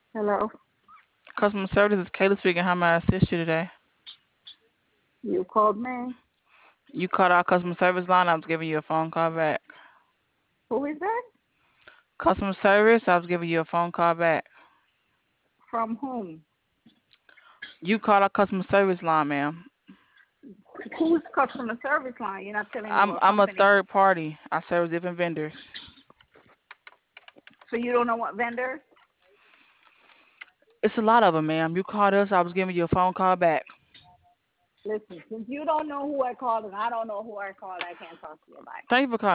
Hello. Customer service is Kayla speaking. How may I assist you today? You called me. You called our customer service line. I was giving you a phone call back. Who is that? Customer service, I was giving you a phone call back. From whom? You called our customer service line, ma'am. Whose customer service line? You're not telling me I'm what I'm a company. third party. I service different vendors. So you don't know what vendor? It's a lot of them, ma'am. You called us. I was giving you a phone call back. Listen, since you don't know who I called and I don't know who I called, I can't talk to you. Bye. Thank you for calling.